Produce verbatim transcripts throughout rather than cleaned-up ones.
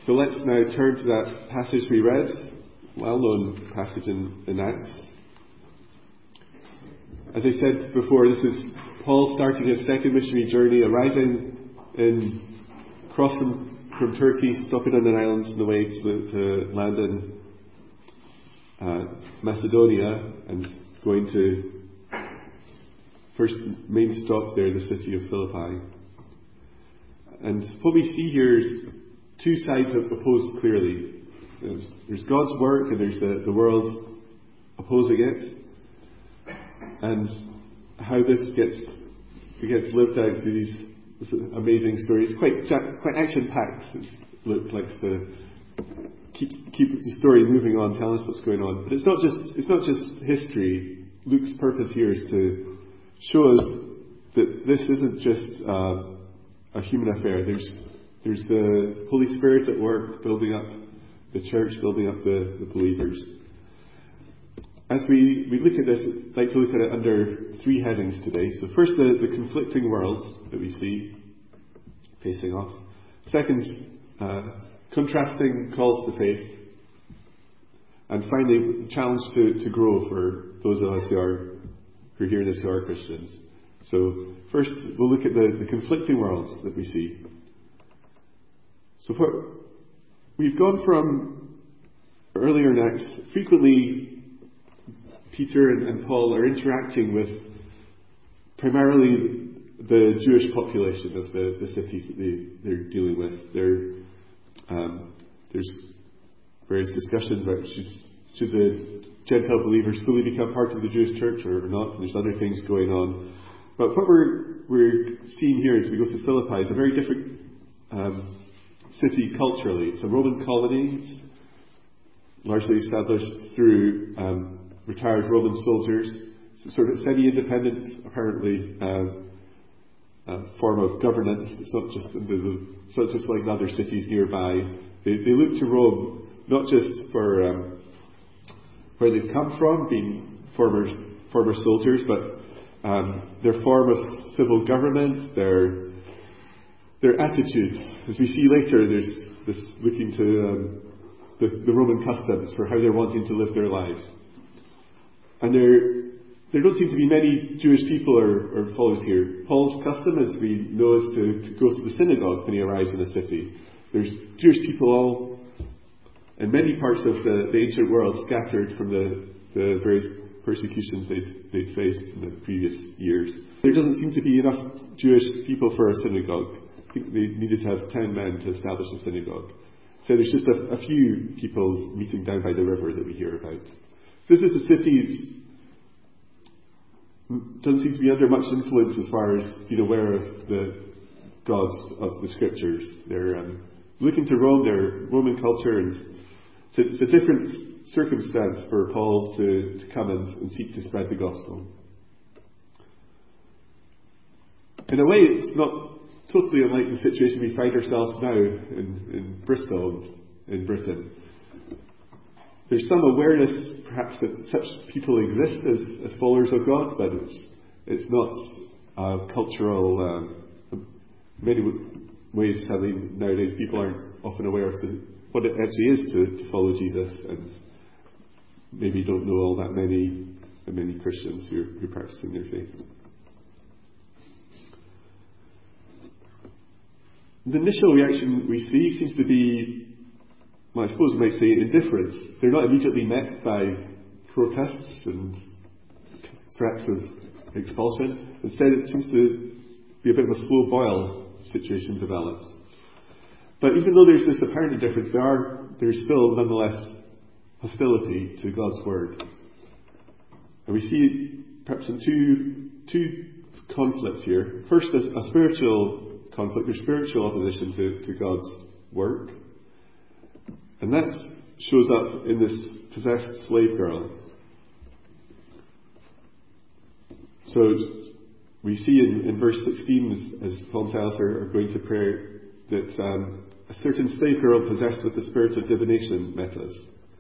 So let's now turn to that passage we read, well-known passage in, in Acts. As I said before, this is Paul starting his second missionary journey, arriving in, across from, from Turkey, stopping on an island on the way to, to land in uh, Macedonia, and going to first main stop there, the city of Philippi. And what we see here is two sides opposed clearly. There's, there's God's work and there's the, the world opposing it. And how this gets gets lived out through these this amazing stories. Quite quite action-packed. Luke likes to keep keep the story moving on, tell us what's going on. But it's not just it's not just history. Luke's purpose here is to show us that this isn't just uh, a human affair. There's there's the Holy Spirit at work, building up the church, building up the, the believers. As we, we look at this, I'd like to look at it under three headings today. So first, the, the conflicting worlds that we see facing off. Second, uh, contrasting calls to faith. And finally, the challenge to, to grow for those of us who are who are hearing this who are Christians. So first, we'll look at the, the conflicting worlds that we see. So for, we've gone from earlier in Acts, frequently Peter and, and Paul are interacting with primarily the Jewish population of the, the cities that they, they're dealing with. They're, um, there's various discussions about should, should the Gentile believers fully become part of the Jewish church or not, and there's other things going on. But what we're, we're seeing here as we go to Philippi is a very different um, city culturally. It's a Roman colony. It's largely established through um, retired Roman soldiers. It's a sort of semi-independent, apparently, um, uh, form of governance. It's not just it's not just like other cities nearby. They, they look to Rome not just for um, where they've come from, being former former soldiers, but um, their form of civil government, their their attitudes. As we see later, there's this looking to um, the, the Roman customs for how they're wanting to live their lives. And there, there don't seem to be many Jewish people or, or followers here. Paul's custom, as we know, is to, to go to the synagogue when he arrives in a city. There's Jewish people all in many parts of the, the ancient world, scattered from the, the various persecutions they'd, they'd faced in the previous years. There doesn't seem to be enough Jewish people for a synagogue. I think they needed to have ten men to establish a synagogue. So there's just a, a few people meeting down by the river that we hear about. So this is a city that doesn't seem to be under much influence as far as being aware of the gods of the scriptures. They're um, looking to Rome, their Roman culture, and it's a, it's a different circumstance for Paul to, to come and, and seek to spread the gospel. In a way, it's not totally unlike the situation we find ourselves now in, in Bristol and in Britain. There's some awareness, perhaps, that such people exist as, as followers of God, but it's it's not a cultural. Um, in many ways, sadly, nowadays people aren't often aware of the, what it actually is to, to follow Jesus, and maybe don't know all that many many Christians who are, who are practicing their faith. The initial reaction we see seems to be, well, I suppose we might say indifference. They're not immediately met by protests and threats of expulsion. Instead, it seems to be a bit of a slow boil situation develops. But even though there's this apparent indifference, there are there's still nonetheless hostility to God's word. And we see perhaps in two two conflicts here. First, a, a spiritual conflict or spiritual opposition to, to God's work. And that shows up in this possessed slave girl. So we see in, in verse sixteen, as, as Paul and Silas are, are going to prayer, that um, a certain slave girl possessed with the spirit of divination met us.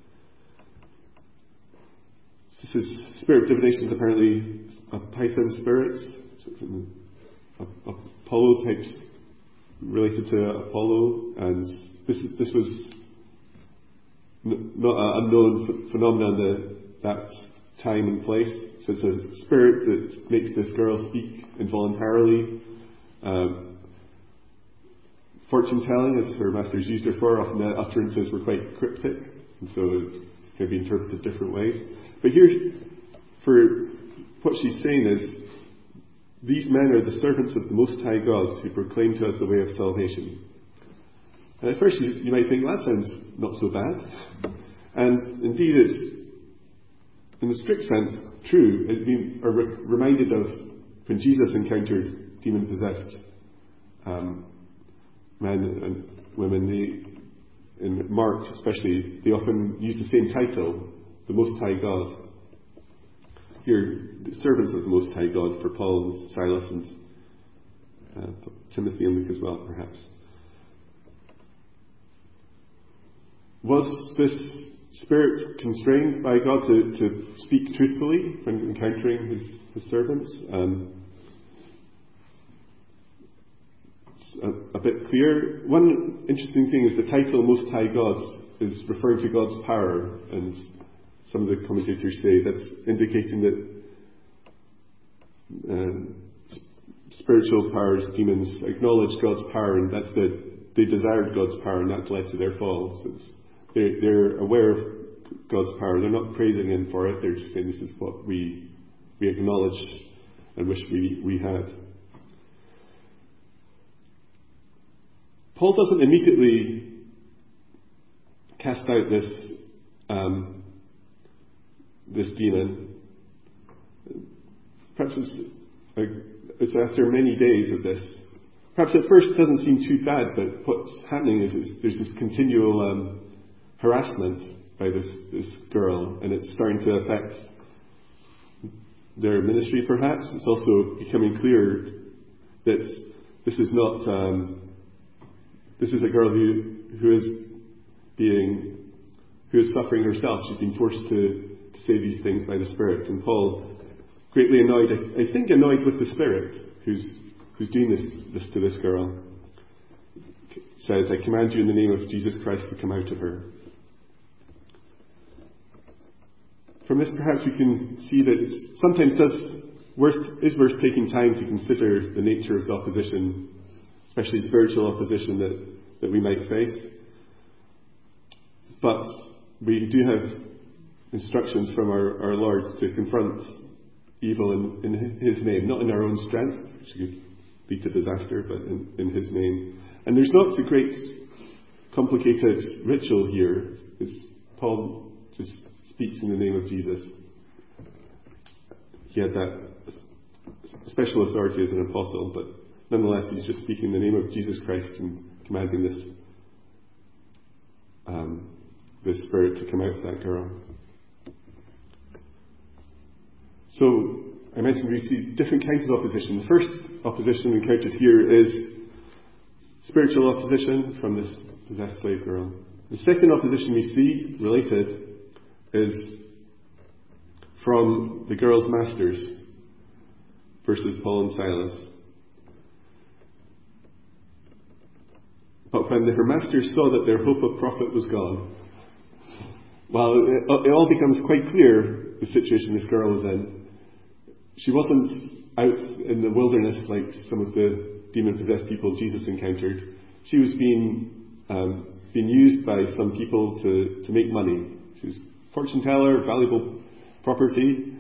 So this is, spirit of divination is apparently a Python spirit, a Apollo type related to Apollo, and this this was n- not an unknown ph- phenomenon at that time and place. So it's a spirit that makes this girl speak involuntarily. Um, fortune telling, as her masters used her for, often the utterances were quite cryptic, and so it can be interpreted different ways. But here, for what she's saying is, these men are the servants of the Most High God who proclaim to us the way of salvation. And at first you, you might think, well, that sounds not so bad. And indeed it's, in the strict sense, true. We are re- reminded of when Jesus encountered demon-possessed um, men and women. They, in Mark especially, they often use the same title, the Most High God. Here, the servants of the Most High God for Paul and Silas and uh, Timothy and Luke as well, perhaps. Was this spirit constrained by God to, to speak truthfully when encountering his, his servants? Um, it's a, a bit clear. One interesting thing is the title Most High God is referring to God's power, and some of the commentators say that's indicating that um, spiritual powers, demons, acknowledge God's power, and that's the they desired God's power, and that led to their fall. So it's, they're, they're aware of God's power. They're not praising Him for it. They're just saying this is what we we acknowledge and wish we, we had. Paul doesn't immediately cast out this um, this demon. Perhaps it's, uh, it's after many days of this. Perhaps at first it doesn't seem too bad, but what's happening is, is there's this continual um, harassment by this, this girl, and it's starting to affect their ministry perhaps. It's also becoming clear that this is not, um, this is a girl who, who is being, who is suffering herself. She's been forced to to say these things by the Spirit. And Paul, greatly annoyed, I, I think annoyed with the Spirit, who's who's doing this, this to this girl, says, I command you in the name of Jesus Christ to come out of her. From this perhaps we can see that it sometimes does worth, is worth taking time to consider the nature of the opposition, especially spiritual opposition that, that we might face. But we do have instructions from our, our Lord to confront evil in, in His name, not in our own strength, which could lead to disaster, but in, in His name. And there's not a great complicated ritual here. It's, Paul just speaks in the name of Jesus. He had that special authority as an apostle, but nonetheless he's just speaking in the name of Jesus Christ and commanding this um, this spirit to come out of that girl. So, I mentioned we see different kinds of opposition. The first opposition encountered here is spiritual opposition from this possessed slave girl. The second opposition we see, related, is from the girl's masters versus Paul and Silas. But when her masters saw that their hope of profit was gone, well, it, it all becomes quite clear the situation this girl was in. She wasn't out in the wilderness like some of the demon-possessed people Jesus encountered. She was being um, being used by some people to, to make money. She was a fortune teller, valuable property.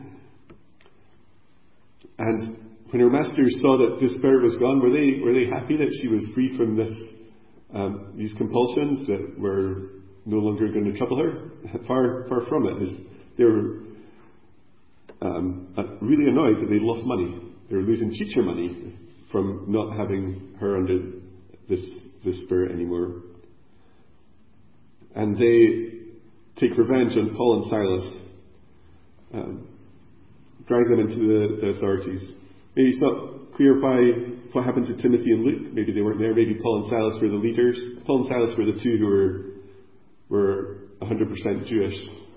And when her masters saw that this spirit was gone, were they were they happy that she was free from this um, these compulsions that were no longer going to trouble her? Far far from it. They were Um, really annoyed that they lost money. They were losing teacher money from not having her under this this spirit anymore. And they take revenge on Paul and Silas, um, drag them into the, the authorities. Maybe it's not clear why what happened to Timothy and Luke. Maybe they weren't there. Maybe Paul and Silas were the leaders. Paul and Silas were the two who were were one hundred percent Jewish.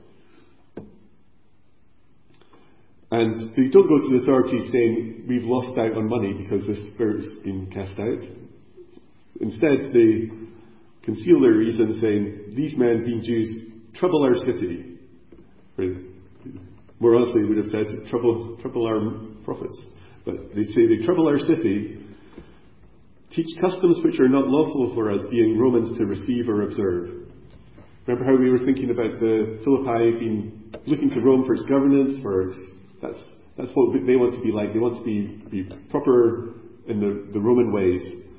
And they don't go to the authorities saying, we've lost out on money because this spirit's been cast out. Instead, they conceal their reason, saying, these men, being Jews, trouble our city. Or, more honestly, they would have said, trouble, trouble our prophets. But they say, they trouble our city, teach customs which are not lawful for us, being Romans, to receive or observe. Remember how we were thinking about the Philippi being looking to Rome for its governance, for its, that's that's what they want to be like. They want to be, be proper in the, the Roman ways.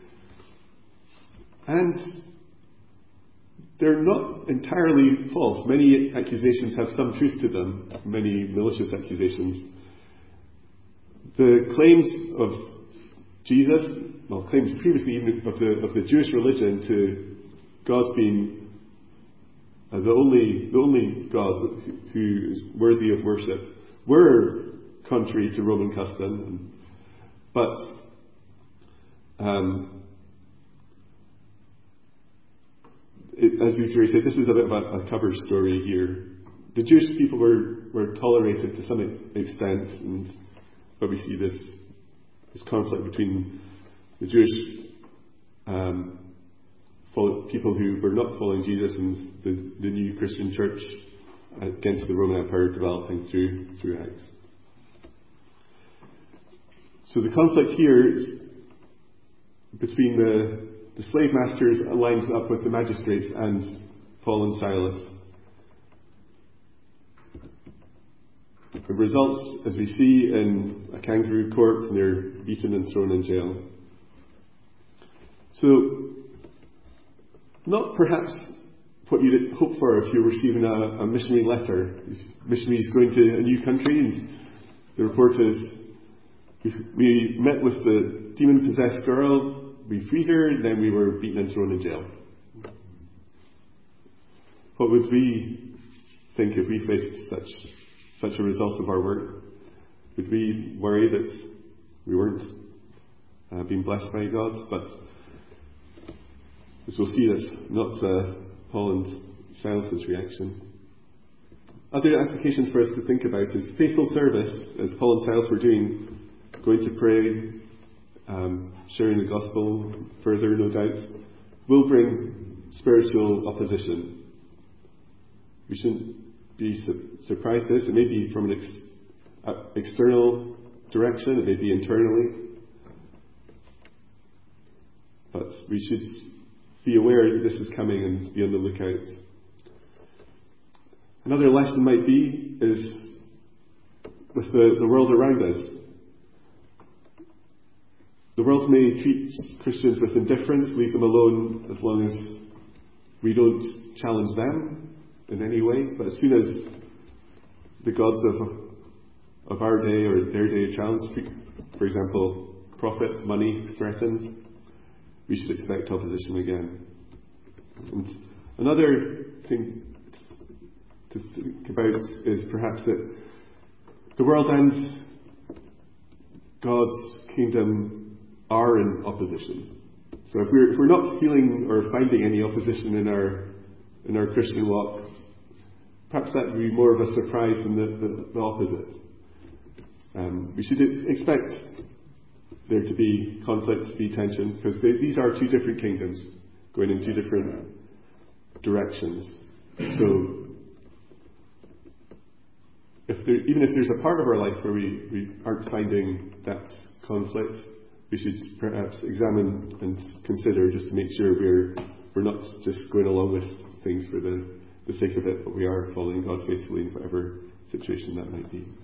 And they're not entirely false. Many accusations have some truth to them, many malicious accusations. The claims of Jesus, well, claims previously even of the of the Jewish religion to God being uh, the only the only God who, who is worthy of worship, were contrary to Roman custom. But um, it, as we've already said, this is a bit of a, a cover story here. The Jewish people were, were tolerated to some extent, and but we see this this conflict between the Jewish um, people who were not following Jesus and the, the new Christian church against the Roman Empire developing through through Acts. So the conflict here is between the, the slave masters aligned up with the magistrates and Paul and Silas. It results, as we see, in a kangaroo court, and they're beaten and thrown in jail. So, not perhaps what you'd hope for if you're receiving a, a missionary letter. Missionaries going to a new country, and the report is, we, we met with the demon-possessed girl, we freed her, and then we were beaten and thrown in jail. What would we think if we faced such such a result of our work? Would we worry that we weren't uh, being blessed by God? But as we'll see, that's not uh, Paul and Silas' reaction. Other applications for us to think about is faithful service, as Paul and Silas were doing, going to pray, um, sharing the gospel further, no doubt, will bring spiritual opposition. We shouldn't be su- surprised at this. It may be from an ex- uh, external direction, it may be internally. But we should be aware that this is coming and be on the lookout. Another lesson might be is with the, the world around us. The world may treat Christians with indifference, leave them alone as long as we don't challenge them in any way. But as soon as the gods of of our day or their day are challenged, for example, profit, money threatened, we should expect opposition again. And another thing to think about is perhaps that the world and God's kingdom are in opposition. So if we're if we're not feeling or finding any opposition in our in our Christian walk, perhaps that would be more of a surprise than the, the, the opposite. Um, we should expect there to be conflict, to be tension, because they, these are two different kingdoms going in two different directions. So, if there, even if there's a part of our life where we, we aren't finding that conflict, we should perhaps examine and consider just to make sure we're we're not just going along with things for the, the sake of it, but we are following God faithfully in whatever situation that might be.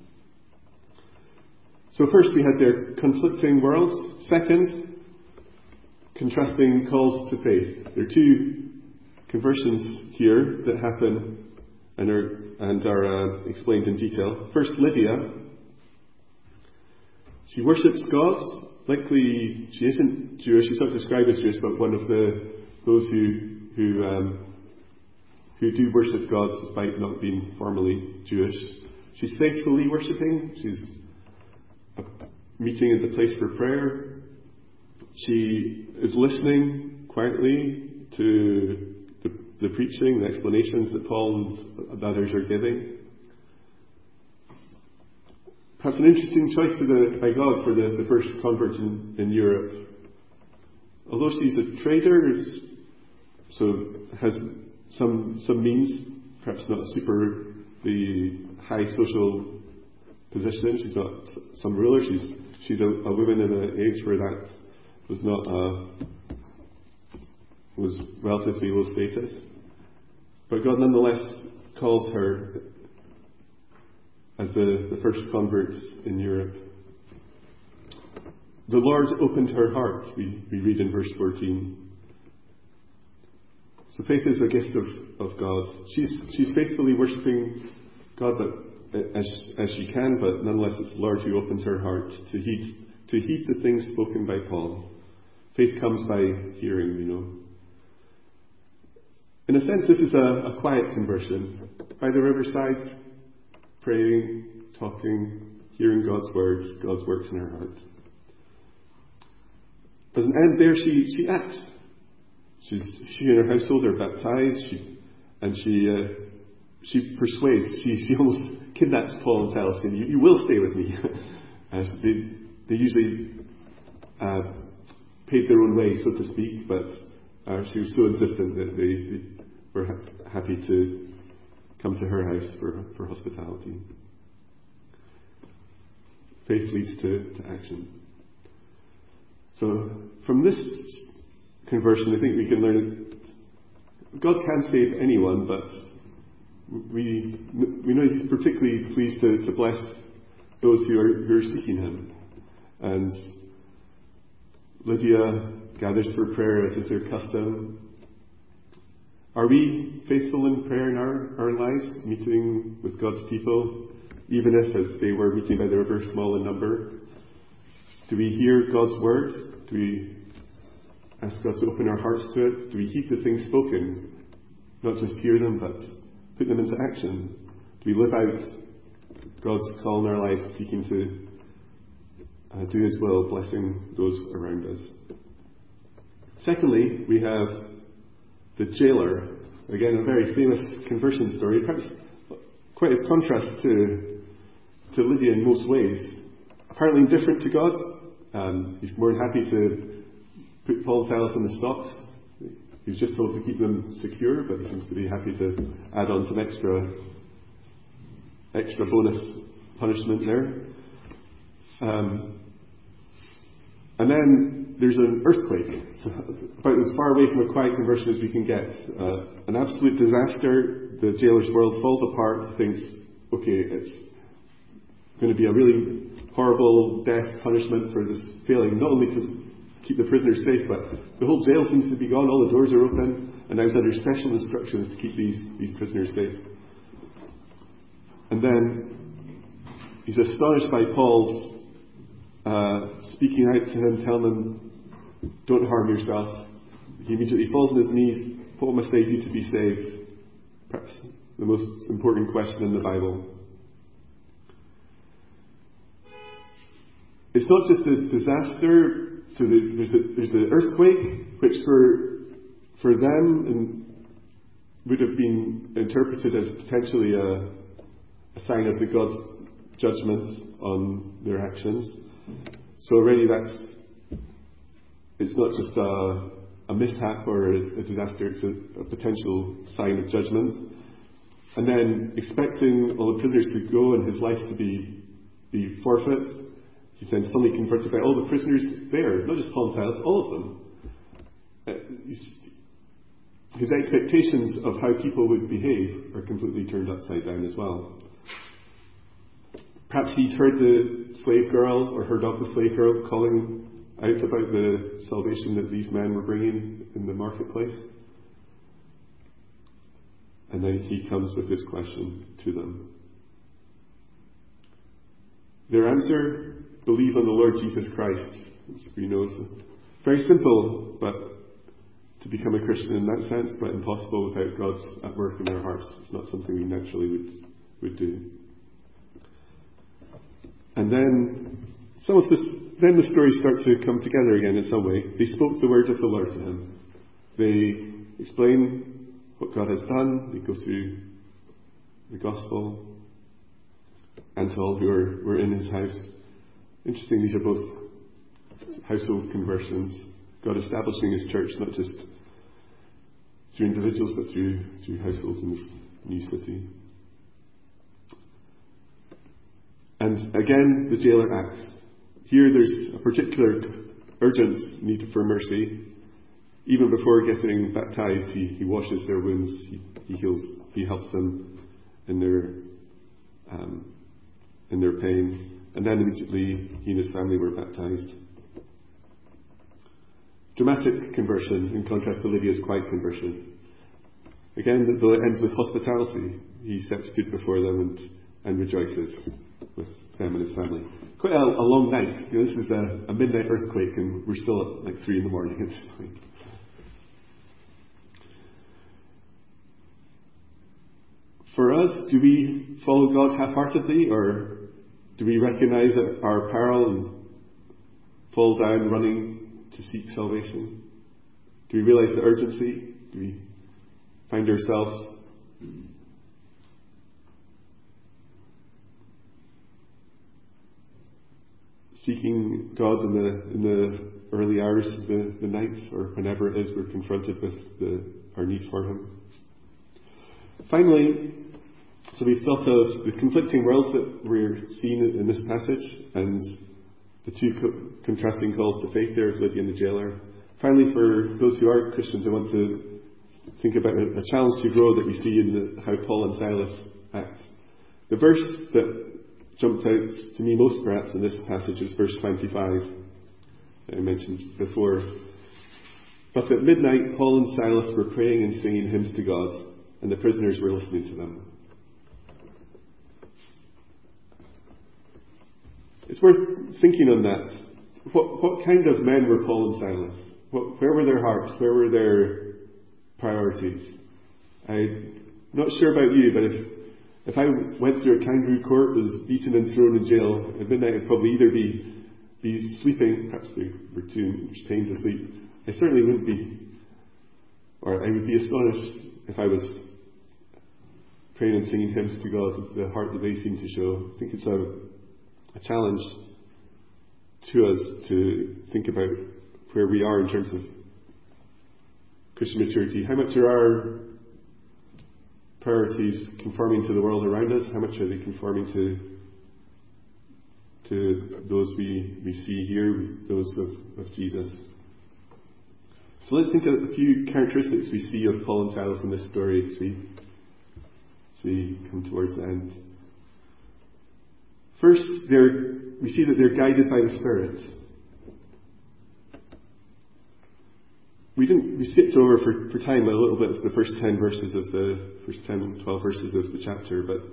So first we had their conflicting worlds. Second, contrasting calls to faith. There are two conversions here that happen and are, and are uh, explained in detail. First, Lydia. She worships God. Likely she isn't Jewish. She's not described as Jewish, but one of the those who who um, who do worship God despite not being formally Jewish. She's faithfully worshipping. She's meeting at the place for prayer. She is listening quietly to the, the preaching, the explanations that Paul and others are giving. Perhaps an interesting choice for the, by God for the, the first converts in, in Europe. although she's a trader, so has some some means, perhaps not super the high social position. She's not some ruler. She's she's a, a woman in an age where that was not a was relatively low status. But God nonetheless calls her as the, the first converts in Europe. The Lord opened her heart, we, we read in verse fourteen. So faith is a gift of, of God. She's she's faithfully worshipping God but as as she can, but nonetheless it's the Lord who opens her heart to heed to heed the things spoken by Paul. Faith comes by hearing, you know. In a sense, this is a, a quiet conversion. By the riverside, praying, talking, hearing God's words, God's works in her heart. As an end there, she, she acts. She's, she and her household are baptized, she, and she uh, she persuades, she, she almost kidnaps Paul and Silas, saying, you, you will stay with me. uh, they, they usually uh, paid their own way, so to speak, but uh, she was so insistent that they, they were ha- happy to come to her house for, for hospitality. Faith leads to, to action. So from this conversion, I think we can learn that God can save anyone, but we we know He's particularly pleased to, to bless those who are who are seeking Him. And Lydia gathers for prayer as is their custom. Are we faithful in prayer in our, our lives, meeting with God's people, even if, as they were meeting by the river, small in number? Do we hear God's word? Do we ask God to open our hearts to it? Do we heed the things spoken? Not just hear them, but put them into action? Do we live out God's call in our lives, seeking to uh, do His will, blessing those around us? Secondly, we have the jailer. Again, a very famous conversion story, perhaps quite a contrast to, to Lydia in most ways. Apparently indifferent to God. Um, he's more than happy to put Paul and Silas in the stocks. He was just told to keep them secure, but he seems to be happy to add on some extra extra bonus punishment there. Um, and then there's an earthquake. So about as far away from a quiet conversion as we can get. Uh, an absolute disaster. The jailer's world falls apart. He thinks, okay, it's going to be a really horrible death punishment for this failing, not only to keep the prisoners safe, but the whole jail seems to be gone, all the doors are open, and now he's under special instructions to keep these, these prisoners safe. And then he's astonished by Paul's uh, speaking out to him, telling him, don't harm yourself. He immediately falls on his knees. What must I do to be saved? Perhaps the most important question in the Bible. It's not just a disaster. So the, there's, the, there's the earthquake, which for for them in, would have been interpreted as potentially a, a sign of the God's judgment on their actions. So already that's it's not just a, a mishap or a, a disaster; it's a, a potential sign of judgment. And then expecting all the prisoners to go and his life to be be forfeit. He's then suddenly converted by all the prisoners there, not just Paul and Silas, all of them. Uh, his expectations of how people would behave are completely turned upside down as well. Perhaps he'd heard the slave girl, or heard of the slave girl, calling out about the salvation that these men were bringing in the marketplace. And then he comes with this question to them. Their answer: believe on the Lord Jesus Christ. As we know, it's very simple, but to become a Christian in that sense, but impossible without God's at work in our hearts. It's not something we naturally would would do. And then some of this, then the stories start to come together again in some way. They spoke the word of the Lord to him. They explain what God has done. They go through the gospel, and to all who are were in his house. Interesting, these are both household conversions. God establishing His church, not just through individuals, but through through households in this new city. And again, the jailer acts. Here there's a particular urgent need for mercy. Even before getting baptized, he, he washes their wounds, he, he heals, he helps them in their um, in their pain. And then immediately he and his family were baptized. Dramatic conversion, in contrast to Lydia's quiet conversion. Again, though it ends with hospitality, he sets food before them and, and rejoices with them and his family. Quite a, a long night. You know, this is a, a midnight earthquake, and we're still at like three in the morning at this point. For us, do we follow God half-heartedly, or do we recognize our peril and fall down running to seek salvation? Do we realize the urgency? Do we find ourselves seeking God in the in the early hours of the, the night, or whenever it is we're confronted with the, our need for Him? Finally, so we've thought of the conflicting worlds that we're seeing in this passage, and the two co- contrasting calls to faith there of Lydia and the jailer. Finally, for those who are Christians, I want to think about a, a challenge to grow that we see in the, how Paul and Silas act. The verse that jumped out to me most perhaps in this passage is verse twenty-five that I mentioned before. But at midnight Paul and Silas were praying and singing hymns to God, and the prisoners were listening to them. It's worth thinking on that. What, what kind of men were Paul and Silas? What, where were their hearts? Where were their priorities? I'm not sure about you, but if if I went through a kangaroo court, was beaten and thrown in jail, at midnight I'd probably either be be sleeping, perhaps they were too much pain to sleep. I certainly wouldn't be, or I would be astonished if I was praying and singing hymns to God, the heart that they seem to show. I think it's a a challenge to us to think about where we are in terms of Christian maturity. How much are our priorities conforming to the world around us? How much are they conforming to to those we, we see here, those of, of Jesus? So let's think of a few characteristics we see of Paul and Silas in this story as we, as we come towards the end. First, they're, we see that they're guided by the Spirit. We didn't. We skipped over for, for time a little bit the first ten verses of the first ten, twelve verses of the chapter, but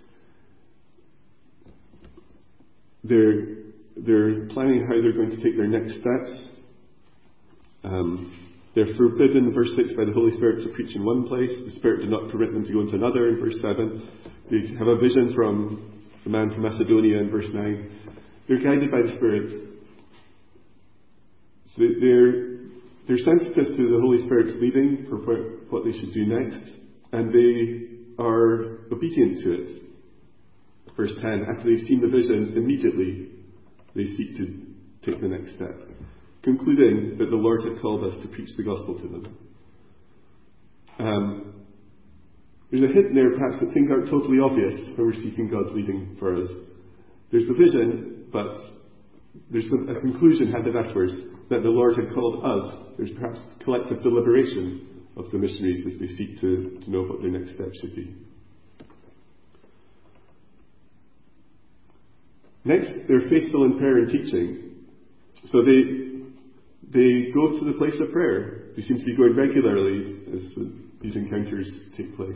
they're they're planning how they're going to take their next steps. Um, they're forbidden, verse six, by the Holy Spirit to preach in one place. The Spirit did not permit them to go into another, in verse seven. They have a vision from the man from Macedonia in verse nine. They're guided by the Spirit. So they're, they're sensitive to the Holy Spirit's leading for what they should do next, and they are obedient to it. Verse ten, after they've seen the vision, immediately they seek to take the next step, concluding that the Lord had called us to preach the gospel to them. Um, There's a hint there, perhaps, that things aren't totally obvious when we're seeking God's leading for us. There's the vision, but there's a conclusion handed afterwards that the Lord had called us. There's perhaps collective deliberation of the missionaries as they seek to, to know what their next step should be. Next, they're faithful in prayer and teaching. So they they go to the place of prayer. They seem to be going regularly as these encounters take place.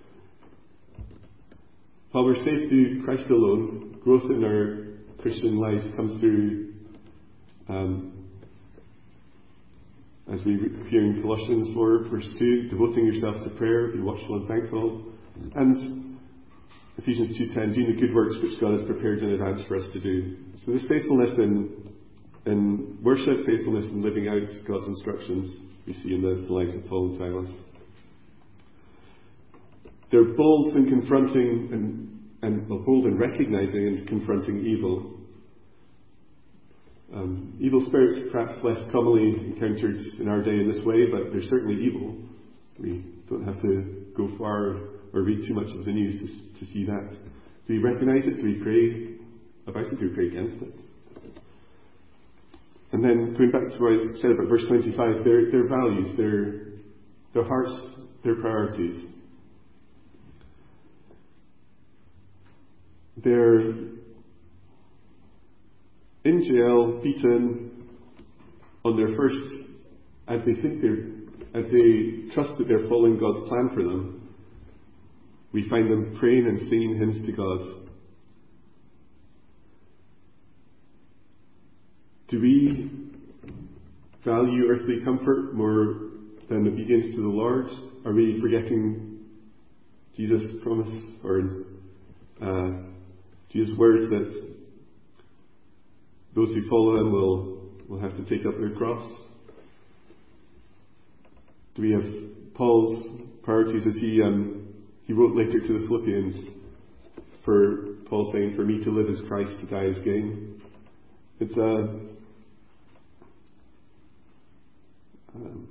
While we're saved through Christ alone, growth in our Christian lives comes through, um, as we hear in Colossians four, verse two, devoting yourselves to prayer, be watchful and thankful, and Ephesians two ten, doing the good works which God has prepared in advance for us to do. So this faithfulness in, in worship, faithfulness in living out God's instructions, we see in the, the lives of Paul and Silas. They're bold in confronting and, and well, bold in recognizing and confronting evil. Um, evil spirits perhaps less commonly encountered in our day in this way, but they're certainly evil. We don't have to go far or read too much of the news to, to see that. Do we recognise it? Do we pray about it? Do we pray against it? And then going back to what I said about verse twenty-five, their, their values, their, their hearts, their priorities. They're in jail, beaten on their first, as they think they're, as they trust that they're following God's plan for them. We find them praying and singing hymns to God. Do we value earthly comfort more than obedience to the Lord? Are we forgetting Jesus' promise or uh, Jesus' words that those who follow him will, will have to take up their cross? Do we have Paul's priorities as he um, he wrote later to the Philippians, for Paul saying, "For me to live is Christ, to die is gain." It's a um,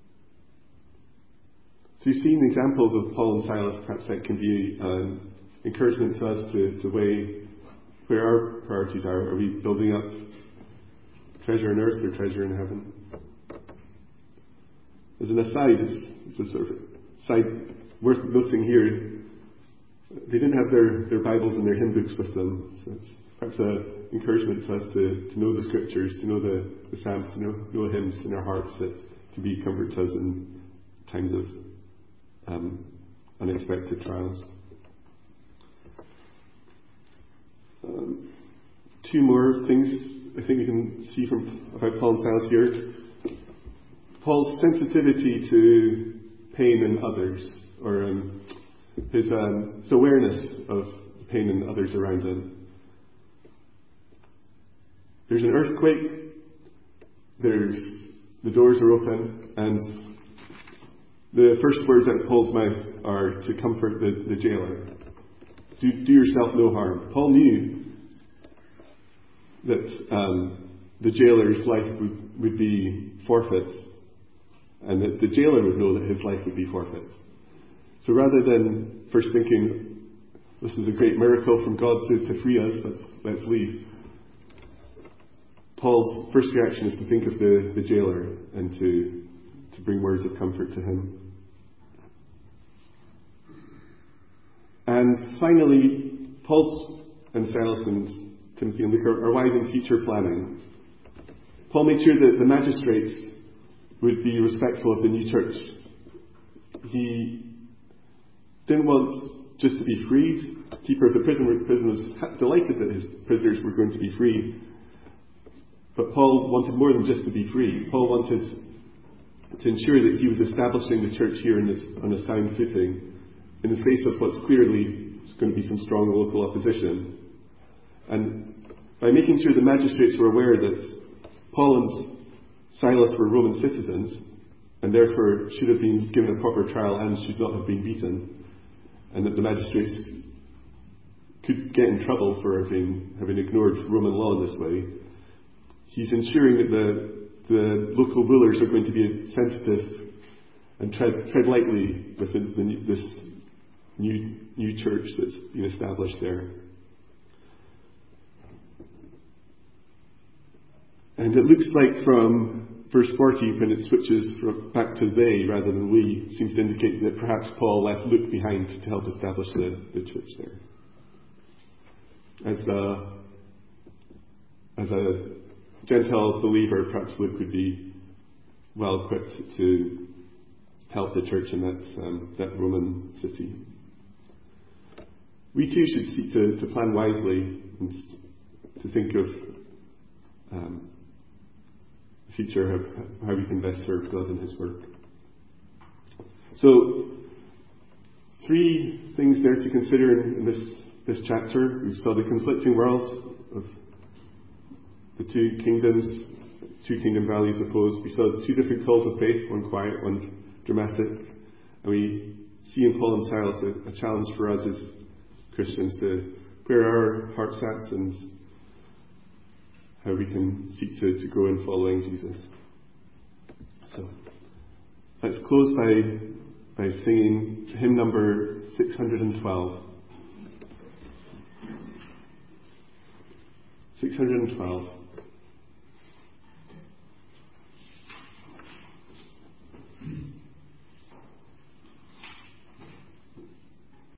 so you've seen examples of Paul and Silas. Perhaps that can be an encouragement to us to, to weigh where our priorities are. Are we building up treasure on earth or treasure in heaven? As an aside, it's, it's a sort of side worth noting here. They didn't have their, their Bibles and their hymn books with them. So it's perhaps an encouragement to us to, to know the scriptures, to know the, the Psalms, to know, know hymns in our hearts that can be comfort to us in times of um, unexpected trials. Um, two more things I think we can see from about Paul and Silas here. Paul's sensitivity to pain in others, or um, his, um, his awareness of pain in others around him. There's an earthquake, there's the doors are open, and the first words out of Paul's mouth are to comfort the, the jailer. Do, do yourself no harm. Paul knew that um, the jailer's life would, would be forfeit, and that the jailer would know that his life would be forfeit. So rather than first thinking, this is a great miracle from God to, to free us, let's, let's leave, Paul's first reaction is to think of the, the jailer and to, to bring words of comfort to him. And finally, Paul and Silas and Timothy and Luke are, are wise in future planning. Paul made sure that the magistrates would be respectful of the new church. He didn't want just to be freed. The keeper of the prison, prison was delighted that his prisoners were going to be free. But Paul wanted more than just to be free. Paul wanted to ensure that he was establishing the church here in this, on a sound footing, in the face of what's clearly going to be some strong local opposition. And by making sure the magistrates were aware that Paul and Silas were Roman citizens, and therefore should have been given a proper trial and should not have been beaten, and that the magistrates could get in trouble for having, having ignored Roman law in this way, he's ensuring that the, the local rulers are going to be sensitive and tread, tread lightly with the, the, this new, new church that's been established there. And it looks like from verse forty, when it switches from back to they rather than we, seems to indicate that perhaps Paul left Luke behind to help establish the, the church there. As a, as a Gentile believer, perhaps Luke would be well equipped to help the church in that, um, that Roman city. We too should seek to, to plan wisely and to think of um, future, how, how we can best serve God in His work. So, three things there to consider in, in this, this chapter. We saw the conflicting worlds of the two kingdoms, two kingdom values opposed. We saw two different calls of faith, one quiet, one dramatic. And we see in Paul and Silas a, a challenge for us as Christians to where our hearts at and how we can seek to, to grow in following Jesus. So let's close by by singing hymn number six hundred twelve. six hundred twelve.